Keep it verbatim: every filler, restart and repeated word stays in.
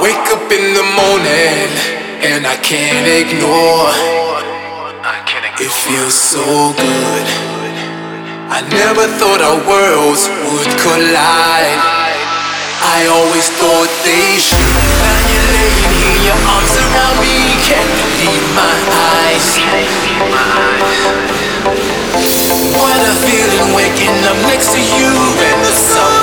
Wake up in the morning and I can't ignore. It feels so good. I never thought our worlds would collide. I always thought they should. Now you're laying here, your arms around me. Can't believe my eyes. What a feeling waking up next to you in the sun.